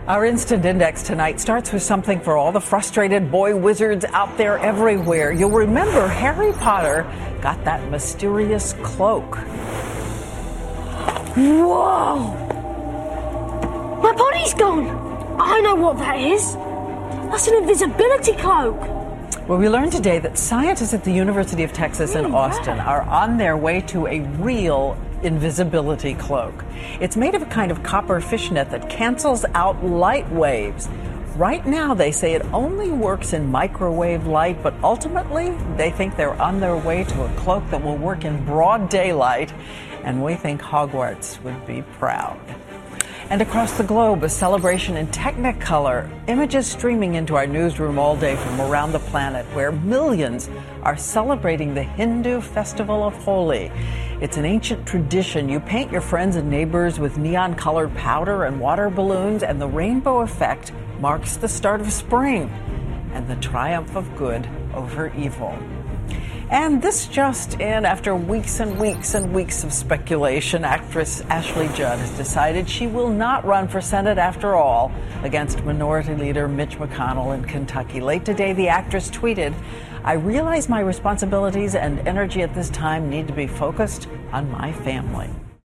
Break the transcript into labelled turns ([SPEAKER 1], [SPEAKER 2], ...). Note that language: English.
[SPEAKER 1] Our Instant Index tonight starts with something for all the frustrated boy wizards out there everywhere. You'll remember Harry Potter got that mysterious cloak.
[SPEAKER 2] Whoa! My body's gone! I know what that is. That's an invisibility cloak.
[SPEAKER 1] Well, we learned today that scientists at the University of Texas in Austin are on their way to a real invisibility cloak. It's made of a kind of copper fishnet that cancels out light waves. Right now, they say it only works in microwave light, but ultimately, they think they're on their way to a cloak that will work in broad daylight, and we think Hogwarts would be proud. And across the globe, a celebration in Technicolor. Images streaming into our newsroom all day from around the planet, where millions are celebrating the Hindu festival of Holi. It's an ancient tradition. You paint your friends and neighbors with neon-colored powder and water balloons, and the rainbow effect marks the start of spring and the triumph of good over evil. And this just in, after weeks and weeks and weeks of speculation, actress Ashley Judd has decided she will not run for Senate after all against Minority Leader Mitch McConnell in Kentucky. Late today, the actress tweeted, "I realize my responsibilities and energy at this time need to be focused on my family."